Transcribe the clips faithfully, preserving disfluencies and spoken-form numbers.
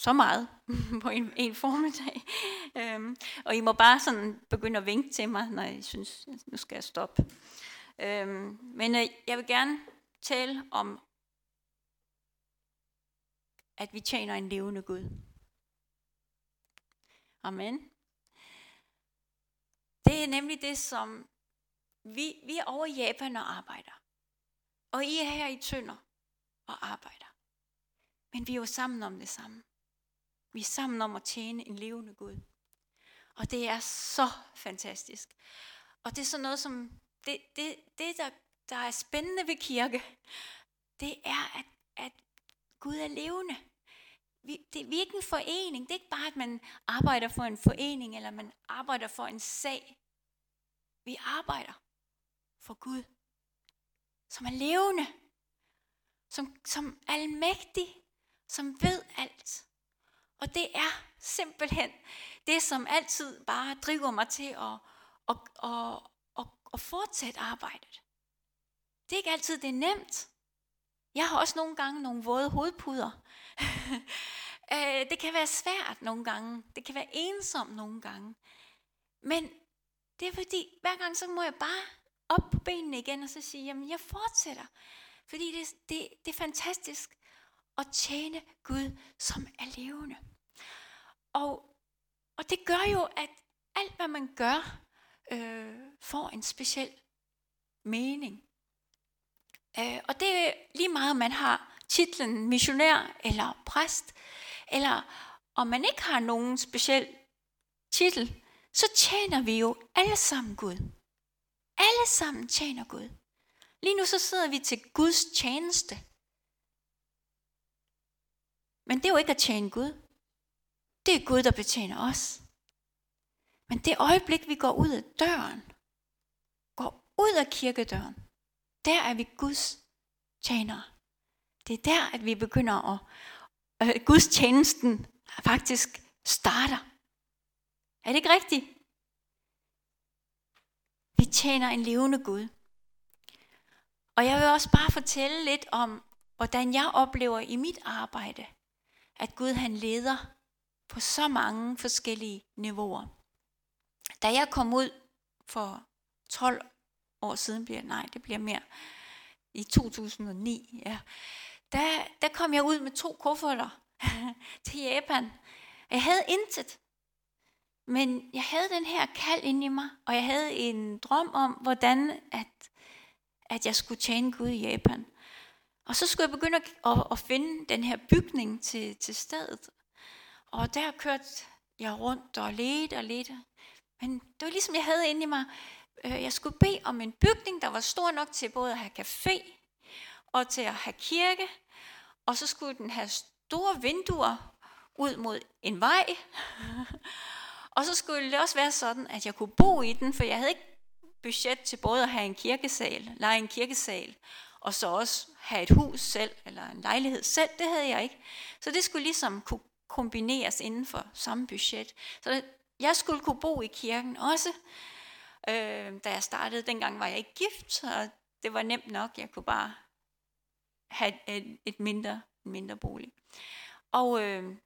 så meget på en, en formiddag. Øhm, og I må bare sådan begynde at vinke til mig, når I synes, nu skal jeg stoppe. Øhm, men øh, jeg vil gerne tale om, at vi tjener en levende Gud. Amen. Det er nemlig det, som vi, vi er over i Japan og arbejder. Og I er her i Tønder og arbejder. Men vi er jo sammen om det samme. Vi er sammen om at tjene en levende Gud. Og det er så fantastisk. Og det er sådan noget som, det, det, det der, der er spændende ved kirke, det er, at, at Gud er levende. Vi, det, vi er ikke en forening. Det er ikke bare, at man arbejder for en forening, eller man arbejder for en sag. Vi arbejder for Gud, som er levende, som, som er almægtig, som ved alt. Og det er simpelthen det, som altid bare driver mig til at, at, at, at, at fortsætte arbejdet. Det er ikke altid, det er nemt. Jeg har også nogle gange nogle våde hovedpuder. Det kan være svært nogle gange. Det kan være ensomt nogle gange. Men det er fordi, hver gang så må jeg bare op på benene igen og så sige, jamen jeg fortsætter. Fordi det, det, det er fantastisk at tjene Gud, som er levende. Og, og det gør jo, at alt hvad man gør, øh, får en speciel mening. Øh, og det er lige meget, om man har titlen missionær eller præst, eller om man ikke har nogen speciel titel, så tjener vi jo alle sammen Gud. Alle sammen tjener Gud. Lige nu så sidder vi til Guds tjeneste. Men det er jo ikke at tjene Gud. Det er Gud, der betjener os. Men det øjeblik, vi går ud af døren, går ud af kirkedøren, der er vi Guds tjenere. Det er der, at vi begynder at, øh, Guds tjenesten faktisk starter. Er det ikke rigtigt? Vi tjener en levende Gud. Og jeg vil også bare fortælle lidt om, hvordan jeg oplever i mit arbejde, at Gud han leder på så mange forskellige niveauer. Da jeg kom ud for tolv år siden, bliver nej, det bliver mere, i to tusind og ni, ja, der, der kom jeg ud med to kufferter til Japan. Jeg havde intet, men jeg havde den her kald inde i mig, og jeg havde en drøm om, hvordan at, at jeg skulle tjene Gud i Japan. Og så skulle jeg begynde at, at, at finde den her bygning til, til stedet. Og der kørte jeg rundt og ledte og ledte. Men det var ligesom, jeg havde inde i mig, jeg skulle bede om en bygning, der var stor nok til både at have café og til at have kirke. Og så skulle den have store vinduer ud mod en vej. Og så skulle det også være sådan, at jeg kunne bo i den, for jeg havde ikke budget til både at have en kirkesal, lege en kirkesal, og så også have et hus selv, eller en lejlighed selv. Det havde jeg ikke. Så det skulle ligesom kunne kombineres inden for samme budget. Så jeg skulle kunne bo i kirken også. Øh, da jeg startede, dengang var jeg ikke gift, og det var nemt nok. Jeg kunne bare have et, et mindre, en mindre bolig. Og, øh,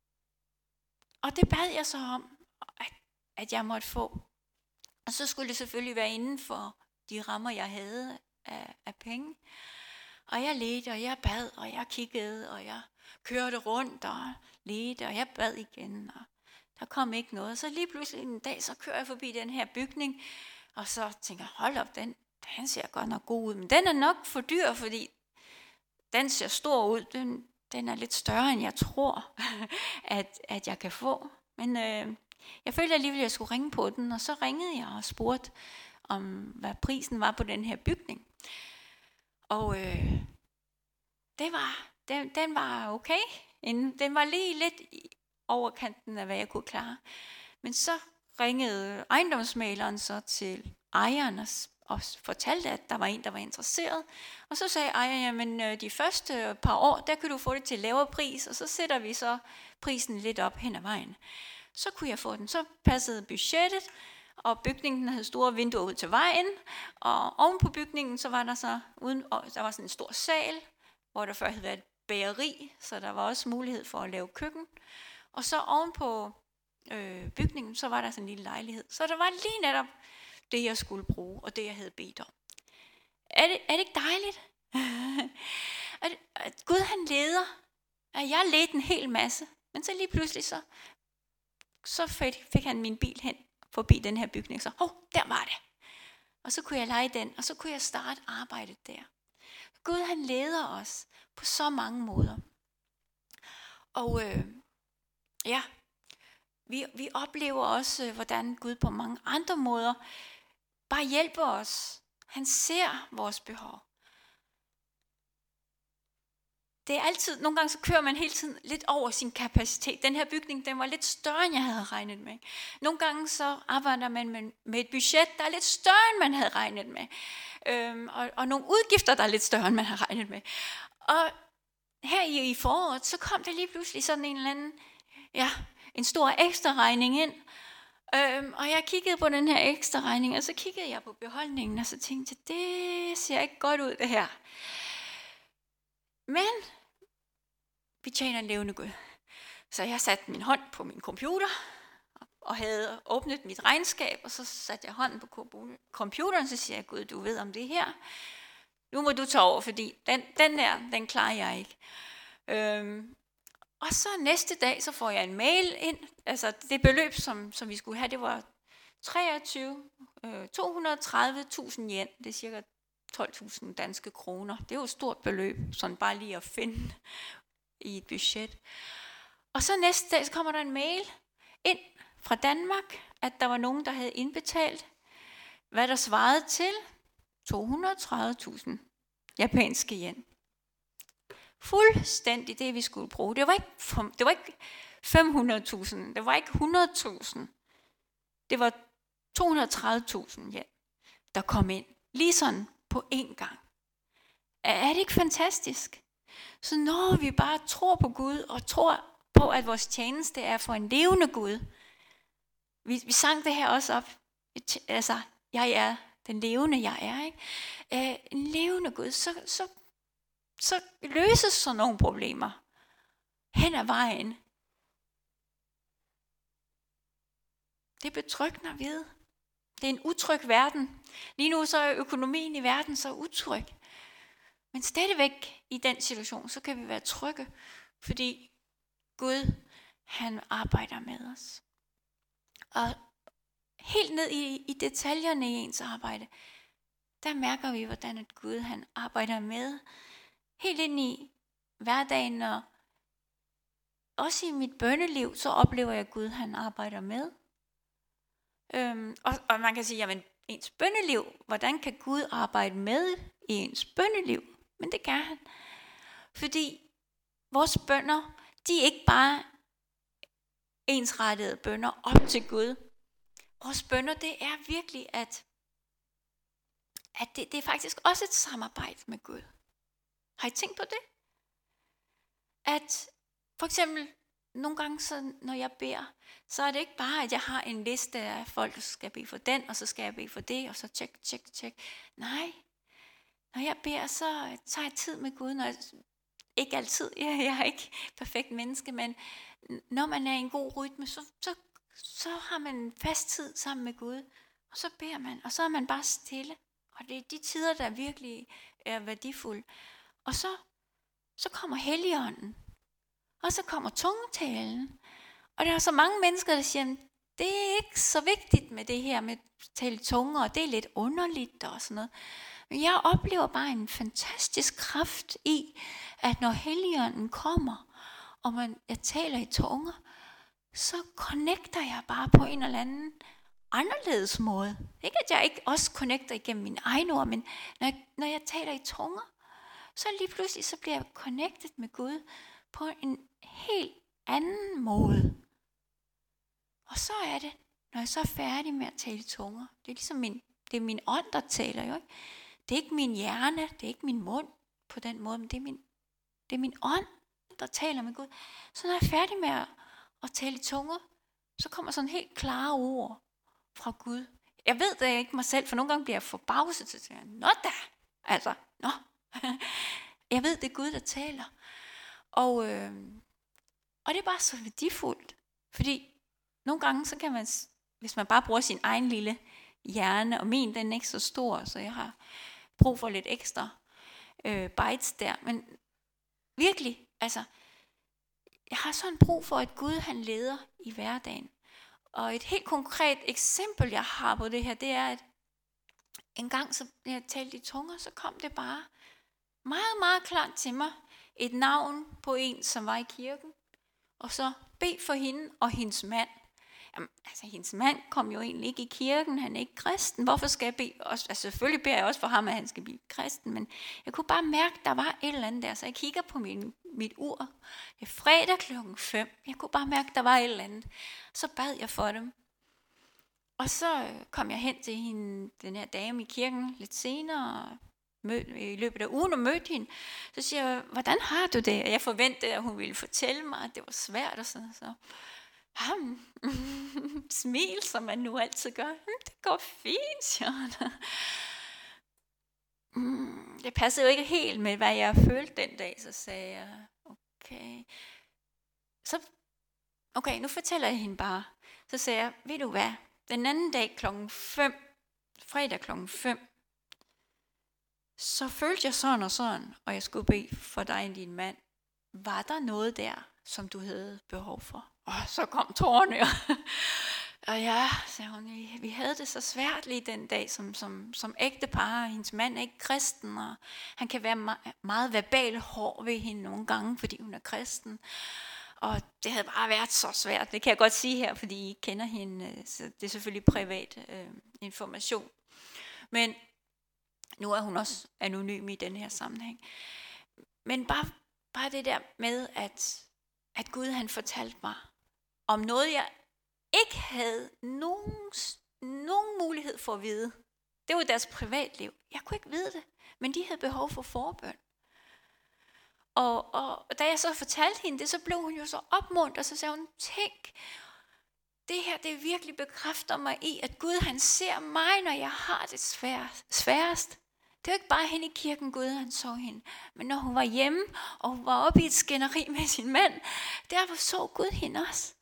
og det bad jeg så om, at, at jeg måtte få. Og så skulle det selvfølgelig være inden for de rammer, jeg havde af, af penge. Og jeg ledte, og jeg bad, og jeg kiggede, og jeg kørte rundt og ledte, og jeg bad igen, og der kom ikke noget. Så lige pludselig en dag, så kører jeg forbi den her bygning, og så tænker jeg, hold op, den, den ser godt nok god ud. Men den er nok for dyr, fordi den ser stor ud. Den, den er lidt større, end jeg tror, at, at jeg kan få. Men øh, jeg følte alligevel, at jeg skulle ringe på den, og så ringede jeg og spurgte, om hvad prisen var på den her bygning. Og øh, det var, den, den var okay. Den var lige lidt over kanten af, hvad jeg kunne klare. Men så ringede ejendomsmæleren så til ejeren og fortalte, at der var en, der var interesseret. Og så sagde ejeren, jamen de første par år, der kan du få det til lavere pris, og så sætter vi så prisen lidt op hen ad vejen. Så kunne jeg få den. Så passede budgettet, og bygningen havde store vinduer ud til vejen, og oven på bygningen, så var der så uden, der var sådan en stor sal, hvor der før havde været bageri, så der var også mulighed for at lave køkken. Og så ovenpå øh, bygningen, så var der sådan en lille lejlighed. Så der var lige netop det, jeg skulle bruge, og det, jeg havde bedt om. Er det, er det ikke dejligt? at, at Gud han leder, at jeg ledte en hel masse, men så lige pludselig så, så fik, fik han min bil hen forbi den her bygning, så hov, der var det. Og så kunne jeg leje den, og så kunne jeg starte arbejdet der. Gud han leder os på så mange måder. Og øh, ja, vi, vi oplever også, hvordan Gud på mange andre måder bare hjælper os. Han ser vores behov. Det er altid, nogle gange så kører man hele tiden lidt over sin kapacitet. Den her bygning, den var lidt større, end jeg havde regnet med. Nogle gange så arbejder man med, med et budget, der er lidt større, end man havde regnet med. Øhm, og, og nogle udgifter, der er lidt større, end man havde regnet med. Og her i, i foråret, så kom der lige pludselig sådan en eller anden, ja, en stor ekstra regning ind. Øhm, og jeg kiggede på den her ekstra regning, og så kiggede jeg på beholdningen, og så tænkte jeg, det ser ikke godt ud det her. Men vi tjener en levende Gud. Så jeg satte min hånd på min computer, og havde åbnet mit regnskab, og så satte jeg hånden på computeren, så siger jeg, Gud, du ved om det her. Nu må du tage over, fordi den, den der, den klarer jeg ikke. Øhm, og så næste dag, så får jeg en mail ind. Altså det beløb, som, som vi skulle have, det var treogtyve, øh, to hundrede og tredive tusind yen. Det er cirka tolv tusind danske kroner. Det er jo et stort beløb, sådan bare lige at finde i et budget. Og så næste dag, så kommer der en mail ind fra Danmark, at der var nogen, der havde indbetalt, hvad der svarede til to hundrede og tredive tusind japanske yen. Fuldstændig det, vi skulle bruge. Det var ikke, det var ikke fem hundrede tusind, det var ikke hundrede tusind. Det var to hundrede og tredive tusind yen, der kom ind. Lige sådan på én gang. Er det ikke fantastisk? Så når vi bare tror på Gud, og tror på, at vores tjeneste er for en levende Gud. Vi, vi sang det her også op. Altså, jeg er den levende, jeg er. Ikke? Æh, en levende Gud, så, så, så løses sådan nogle problemer hen ad vejen. Det er betryggende at vide. Det er en utryg verden. Lige nu så er økonomien i verden så utryg. Men stadigvæk i den situation, så kan vi være trygge, fordi Gud, han arbejder med os. Og helt ned i, i detaljerne i ens arbejde, der mærker vi, hvordan at Gud, han arbejder med. Helt ind i hverdagen, og også i mit bønneliv, så oplever jeg, at Gud, han arbejder med. Øhm, og, og man kan sige, jamen ens bønneliv, hvordan kan Gud arbejde med i ens bønneliv? Men det gør han. Fordi vores bønner, de er ikke bare ensrettede bønner op til Gud. Vores bønner, det er virkelig, at, at det, det er faktisk også et samarbejde med Gud. Har I tænkt på det? At for eksempel, nogle gange, så, når jeg beder, så er det ikke bare, at jeg har en liste af folk, der skal bede for den, og så skal jeg bede for det, og så tjek, tjek, tjek. Nej, når jeg beder, så tager jeg tid med Gud. Når jeg, ikke altid, jeg, jeg er ikke perfekt menneske, men når man er i en god rytme, så, så, så har man en fast tid sammen med Gud, og så beder man, og så er man bare stille. Og det er de tider, der virkelig er værdifulde. Og så, så kommer Helligånden, og så kommer tungetalen. Og der er så mange mennesker, der siger, det er ikke så vigtigt med det her med at tale tunger, og det er lidt underligt og sådan noget. Men jeg oplever bare en fantastisk kraft i, at når Helligånden kommer, og man, jeg taler i tunger, så connecter jeg bare på en eller anden anderledes måde. Ikke at jeg ikke også connecter igennem mine egne ord, men når jeg, når jeg taler i tunger, så lige pludselig så bliver jeg connected med Gud på en helt anden måde. Og så er det, når jeg så er færdig med at tale i tunger, det er ligesom min, det er min ånd, der taler jo ikke. Det er ikke min hjerne, det er ikke min mund på den måde, men det er min, det er min ånd, der taler med Gud. Så når jeg er færdig med at, at tale i tunger, så kommer sådan helt klare ord fra Gud. Jeg ved det ikke mig selv, for nogle gange bliver jeg forbavset til at sige, nå da, altså, nå. Jeg ved, det er Gud, der taler. Og, øh, og det er bare så værdifuldt. Fordi nogle gange, så kan man, hvis man bare bruger sin egen lille hjerne, og min den er ikke så stor, så jeg har brug for lidt ekstra øh, bites der. Men virkelig, altså, jeg har sådan brug for, at Gud han leder i hverdagen. Og et helt konkret eksempel, jeg har på det her, det er, at en gang, så jeg talte i tunger, så kom det bare meget, meget klart til mig. Et navn på en, som var i kirken. Og så bed for hende og hendes mand. Jamen, altså, hendes mand kom jo egentlig ikke i kirken. Han er ikke kristen. Hvorfor skal jeg bede? Også, altså, selvfølgelig beder jeg også for ham, at han skal blive kristen. Men jeg kunne bare mærke, at der var et eller andet der. Så jeg kigger på min, mit ur. Det er fredag klokken fem. Jeg kunne bare mærke, at der var et eller andet. Så bad jeg for dem. Og så kom jeg hen til hende, den her dame i kirken lidt senere, mød, i løbet af ugen og mødte hende. Så siger jeg, hvordan har du det? Og jeg forventede, at hun ville fortælle mig, at det var svært og sådan. Så ham, smil, som man nu altid gør. Det går fint, siger han. Det passede jo ikke helt med, hvad jeg følte den dag. Så sagde jeg, okay. Så, okay, nu fortæller jeg hende bare. Så sagde jeg, ved du hvad? Den anden dag klokken fem, fredag klokken fem, så følte jeg sådan og sådan, og jeg skulle bede for dig og din mand. Var der noget der, som du havde behov for? Og så kom tårerne. Og ja, sagde hun, vi havde det så svært lige den dag, som, som, som ægtepar. Hendes mand er ikke kristen, og han kan være meget, meget verbal hård ved hende nogle gange, fordi hun er kristen. Og det havde bare været så svært. Det kan jeg godt sige her, fordi I kender hende. Så det er selvfølgelig privat øh, information. Men nu er hun også anonym i den her sammenhæng. Men bare, bare det der med, at, at Gud han fortalte mig om noget, jeg ikke havde nogen, nogen mulighed for at vide. Det var deres privatliv. Jeg kunne ikke vide det, men de havde behov for forbøn. Og, og da jeg så fortalte hende det, så blev hun jo så opmuntret, og så sagde hun, tænk, det her det virkelig bekræfter mig i, at Gud han ser mig, når jeg har det sværest. Det var ikke bare hende i kirken, Gud han så hende, men når hun var hjemme, og hun var oppe i et skænderi med sin mand, der så Gud hende også.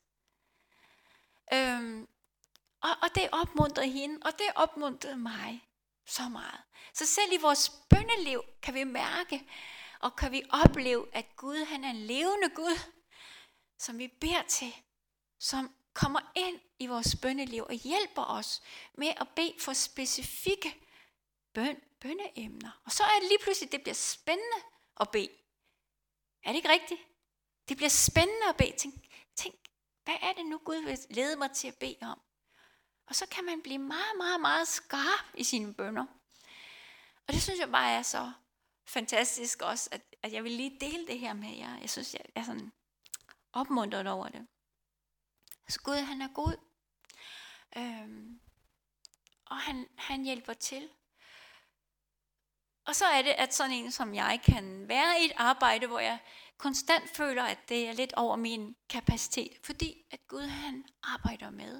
Øhm, og, og det opmuntrede hende, og det opmuntrede mig så meget. Så selv i vores bønneliv kan vi mærke, og kan vi opleve, at Gud han er en levende Gud, som vi beder til, som kommer ind i vores bønneliv og hjælper os med at bede for specifikke bøn, bønneemner. Og så er det lige pludselig, det bliver spændende at bede. Er det ikke rigtigt? Det bliver spændende at bede. Tænk, tænk, hvad er det nu, Gud vil lede mig til at bede om? Og så kan man blive meget, meget, meget skarp i sine bønner. Og det synes jeg bare er så fantastisk også, at, at jeg vil lige dele det her med jer. Jeg synes, jeg er sådan opmuntret over det. Så Gud, han er god. Øhm, og han, han hjælper til. Og så er det, at sådan en som jeg kan være i et arbejde, hvor jeg konstant føler, at det er lidt over min kapacitet. Fordi at Gud, han arbejder med.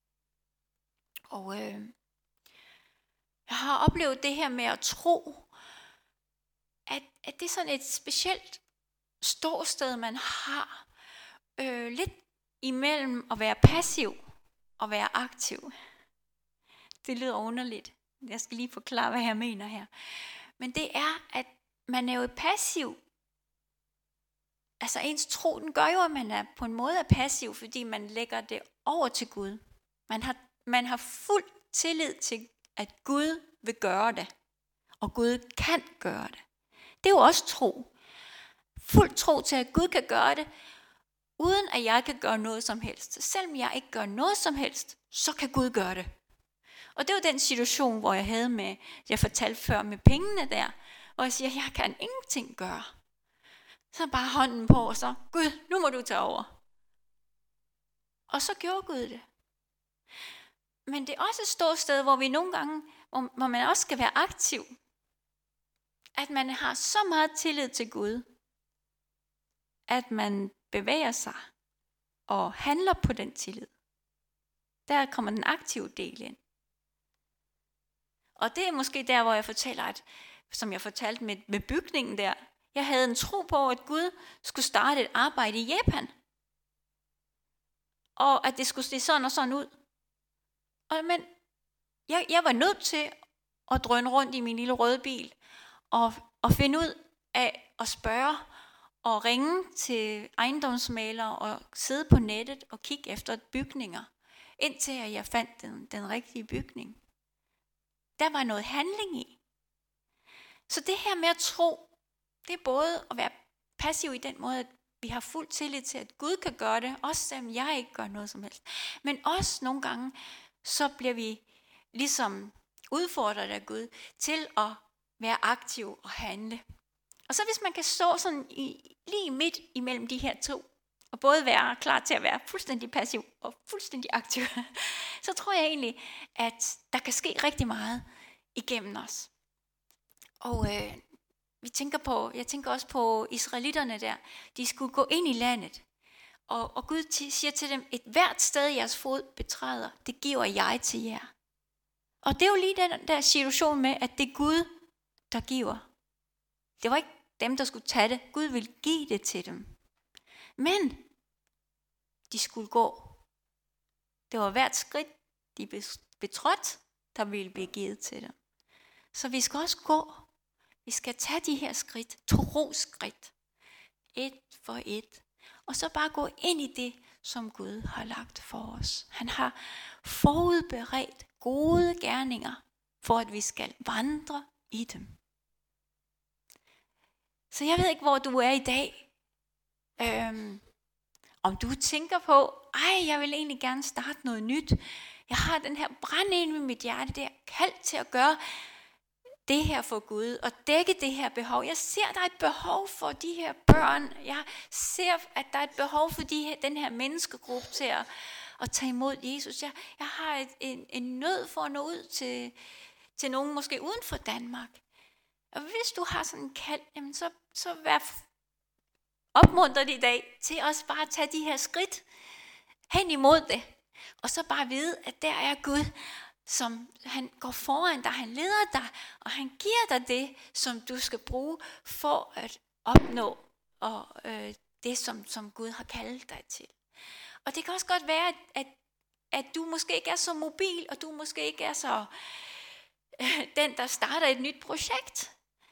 Og øh, jeg har oplevet det her med at tro, at, at det er sådan et specielt ståsted, man har. Øh, lidt imellem at være passiv og være aktiv. Det lyder underligt. Jeg skal lige forklare, hvad jeg mener her. Men det er, at man er jo passiv. Altså ens tro, den gør jo, at man er på en måde er passiv, fordi man lægger det over til Gud. Man har, man har fuld tillid til, at Gud vil gøre det. Og Gud kan gøre det. Det er jo også tro. Fuld tro til, at Gud kan gøre det, uden at jeg kan gøre noget som helst. Selvom jeg ikke gør noget som helst, så kan Gud gøre det. Og det var den situation, hvor jeg havde med, jeg fortalte før med pengene der, hvor jeg siger, jeg kan ingenting gøre. Så bare hånden på, og så, Gud, nu må du tage over. Og så gjorde Gud det. Men det er også et stort sted, hvor vi nogle gange, hvor, hvor man også skal være aktiv. At man har så meget tillid til Gud, at man bevæger sig og handler på den tillid. Der kommer den aktive del ind. Og det er måske der, hvor jeg fortæller, at, som jeg fortalte med, med bygningen der, Jeg havde en tro på, at Gud skulle starte et arbejde i Japan. Og at det skulle se sådan og sådan ud. Og, men jeg, jeg var nødt til at drøne rundt i min lille røde bil. Og, og finde ud af at spørge og ringe til ejendomsmalere og sidde på nettet og kigge efter bygninger. Indtil jeg fandt den, den rigtige bygning. Der var noget handling i. Så det her med at tro, det er både at være passiv i den måde, at vi har fuld tillid til, at Gud kan gøre det, også selvom jeg ikke gør noget som helst. Men også nogle gange, så bliver vi ligesom udfordret af Gud til at være aktiv og handle. Og så hvis man kan stå sådan i, lige midt imellem de her to, og både være klar til at være fuldstændig passiv og fuldstændig aktiv, så tror jeg egentlig, at der kan ske rigtig meget igennem os. Og øh, vi tænker på, jeg tænker også på israelitterne der. De skulle gå ind i landet. Og, og Gud t- siger til dem, et hvert sted jeres fod betræder, det giver jeg til jer. Og det er jo lige den der situation med, at det er Gud, der giver. Det var ikke dem, der skulle tage det. Gud ville give det til dem. Men de skulle gå. Det var hvert skridt, de betrådte, der ville blive givet til dem. Så vi skal også gå. Vi skal tage de her skridt, troskridt, et for et, og så bare gå ind i det, som Gud har lagt for os. Han har forudberedt gode gerninger, for at vi skal vandre i dem. Så jeg ved ikke, hvor du er i dag. Øhm, om du tænker på, ej, jeg vil egentlig gerne starte noget nyt. Jeg har den her brand ind i mit hjerte, det er kaldt til at gøre det her for Gud, og dække det her behov. Jeg ser, der er et behov for de her børn. Jeg ser, at der er et behov for de her, den her menneskegruppe til at, at tage imod Jesus. Jeg, jeg har et, en, en nød for at nå ud til, til nogen, måske uden for Danmark. Og hvis du har sådan en kald, jamen så, så vær opmuntret i dag til også bare at tage de her skridt hen imod det. Og så bare vide, at der er Gud, som han går foran dig, han leder dig, og han giver dig det, som du skal bruge for at opnå og, øh, det, som, som Gud har kaldet dig til. Og det kan også godt være, at, at, at du måske ikke er så mobil, og du måske ikke er så øh, den, der starter et nyt projekt.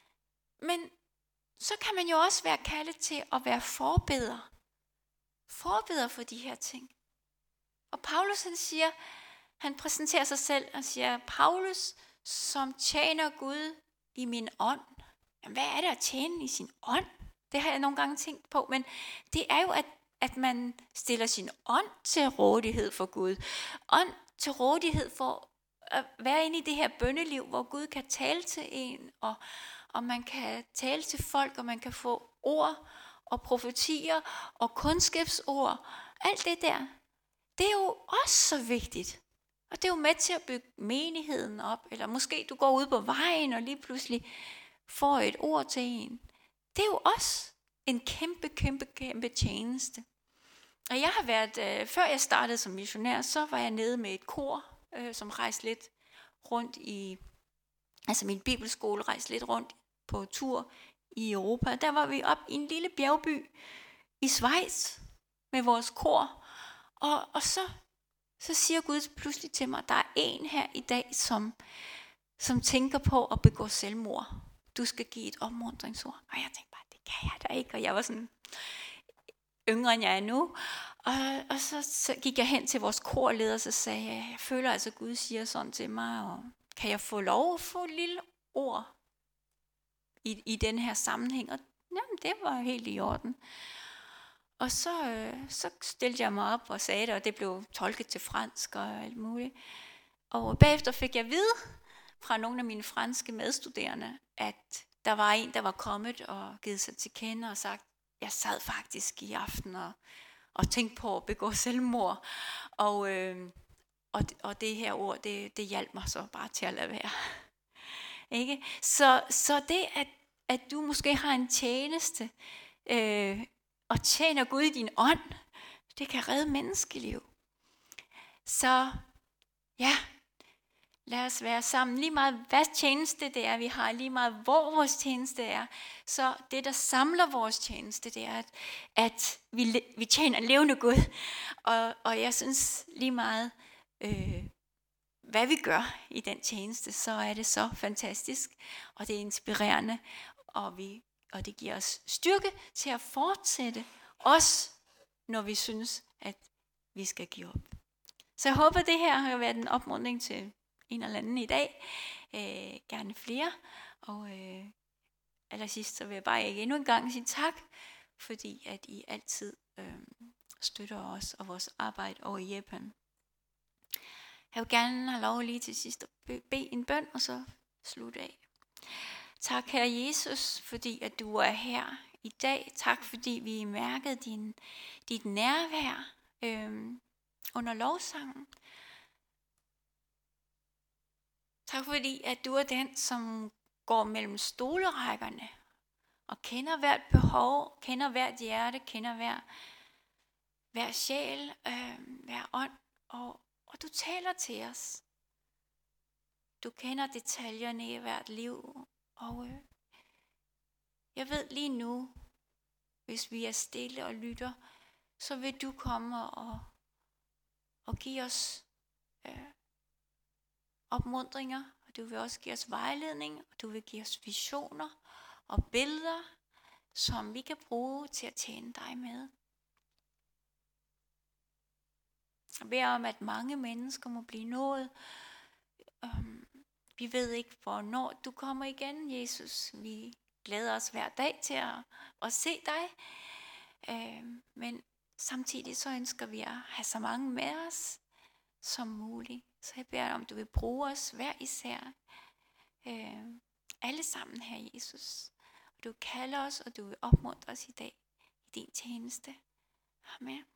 Men så kan man jo også være kaldet til at være forbeder. Forbeder for de her ting. Og Paulus han siger, han præsenterer sig selv og siger, Paulus, som tjener Gud i min ånd. Jamen, hvad er det at tjene i sin ånd? Det har jeg nogle gange tænkt på, men det er jo, at, at man stiller sin ånd til rådighed for Gud. Ånd til rådighed for at være inde i det her bønneliv, hvor Gud kan tale til en, og, og man kan tale til folk, og man kan få ord og profetier og kundskabsord. Alt det der, det er jo også så vigtigt. Og det er jo med til at bygge menigheden op, eller måske du går ud på vejen og lige pludselig får et ord til en. Det er jo også en kæmpe, kæmpe, kæmpe tjeneste. Og jeg har været, øh, før jeg startede som missionær, så var jeg nede med et kor, øh, som rejste lidt rundt i, altså min bibelskole rejste lidt rundt på tur i Europa. Der var vi op i en lille bjergby i Schweiz med vores kor, og, og så Så siger Gud pludselig til mig, at der er en her i dag, som, som tænker på at begå selvmord. Du skal give et opmuntringsord. Og jeg tænkte bare, det kan jeg da ikke. Og jeg var sådan yngre, end jeg er nu. Og, og så, så gik jeg hen til vores korleder, og så sagde jeg, jeg føler altså, at Gud siger sådan til mig. Og kan jeg få lov at få et lille ord i, i den her sammenhæng? Og jamen, det var helt i orden. Og så, øh, så stillede jeg mig op og sagde det, og det blev tolket til fransk og alt muligt. Og bagefter fik jeg at vide fra nogle af mine franske medstuderende, at der var en, der var kommet og givet sig til kende og sagt, jeg sad faktisk i aften og, og tænkte på at begå selvmord. Og, øh, og, og det her ord, det, det hjalp mig så bare til at lade være. Ikke? Så, så det, at, at du måske har en tjeneste, øh, og tjener Gud i din ånd, det kan redde menneskeliv. Så ja, Lad os være sammen. Lige meget hvad tjeneste det er, vi har, lige meget hvor vores tjeneste er. Så det, der samler vores tjeneste, det er, at, at vi, vi tjener en levende Gud. Og, og jeg synes lige meget, øh, hvad vi gør i den tjeneste, så er det så fantastisk. Og det er inspirerende. Og, vi, og det giver os styrke til at fortsætte. Også når vi synes, at vi skal give op. Så jeg håber, det her har været en opmuntring til en eller anden i dag. Øh, gerne flere. Og øh, allersidst så vil jeg bare endnu en gang sige tak, fordi at I altid øh, støtter os og vores arbejde over i Japan. Jeg vil gerne have lov lige til sidst at bede en bøn, og så slutte af. Tak, Herre Jesus, fordi at du er her i dag. Tak, fordi vi mærkede din, dit nærvær øh, under lovsangen. Tak fordi, at du er den, som går mellem stolerækkerne og kender hvert behov, kender hvert hjerte, kender hver, hver sjæl, øh, hver ånd, og, og du taler til os. Du kender detaljerne i hvert liv, og øh, jeg ved lige nu, hvis vi er stille og lytter, så vil du komme og, og give os øh, opmuntringer, og du vil også give os vejledning, og du vil give os visioner og billeder, som vi kan bruge til at tjene dig med. Jeg beder om, at mange mennesker må blive nået. Um, vi ved ikke, hvornår du kommer igen, Jesus. Vi glæder os hver dag til at, at se dig. Uh, men samtidig så ønsker vi at have så mange med os som muligt. Så jeg beder om, du vil bruge os hver især. Uh, alle sammen her, Jesus. Og du kalder os, og du vil opmuntre os i dag i din tjeneste. Amen.